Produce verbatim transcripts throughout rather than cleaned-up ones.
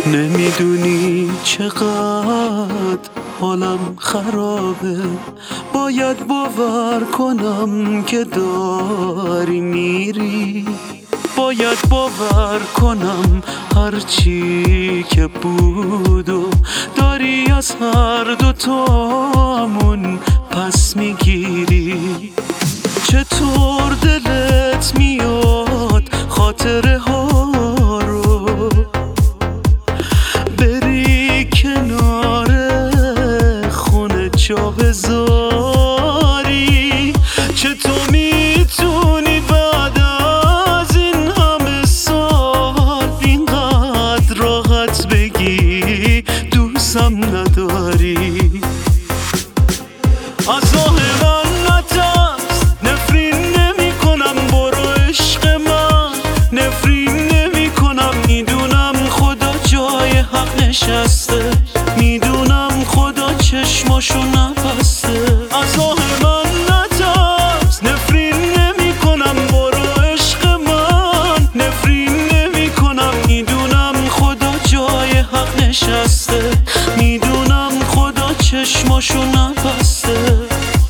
نمیدونی چقدر حالم خرابه، باید باور کنم که داری میری، باید باور کنم هرچی که بود و داری از هر دوتامون پس میگیری. چطور دلت میاد خاطره ها رو بری کنار خونه جا بذاری؟ چطور میتونی بعد از این همه سال اینقدر راحت بگی دوستم نداری؟ از آه من نترس، نفرین نمی کنم، برو عشق من، نفرین نمی کنم. میدونم خدا جای حق نشسته، میدونم خدا چشماشو نبسته. از آه من نترس، نفرین نمی کنم، برو عشق من، نفرین نمی کنم. میدونم خدا جای حق نشسته، میدونم خدا چشماشو نبسته.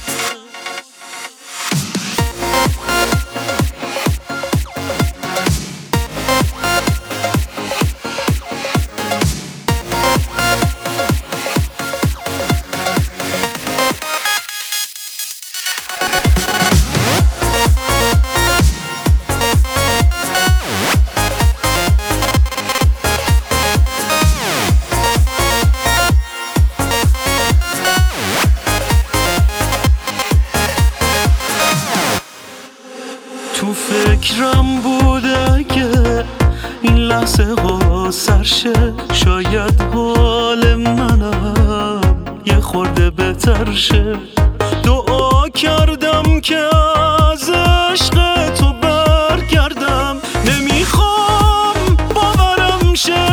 تو فکرم بوده که این لحظه ها سرشه، شاید حال منم یه خورده بهتر شه. دعا کردم که از عشق تو برگردم، نمیخوام باورم شه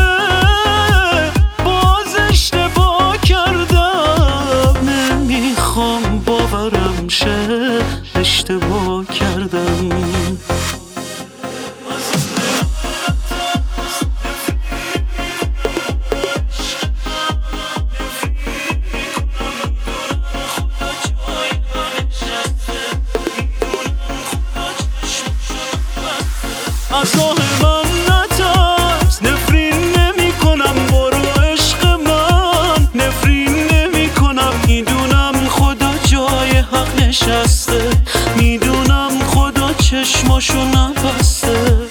باز اشتباه کردم، نمیخوام باورم شه اشتباه کردم. از آه من نترس، نفرین نمی کنم، برو عشق من، نفرین نمی کنم. میدونم خدا جای حق نشسته، میدونم خدا چشماشو نبسته.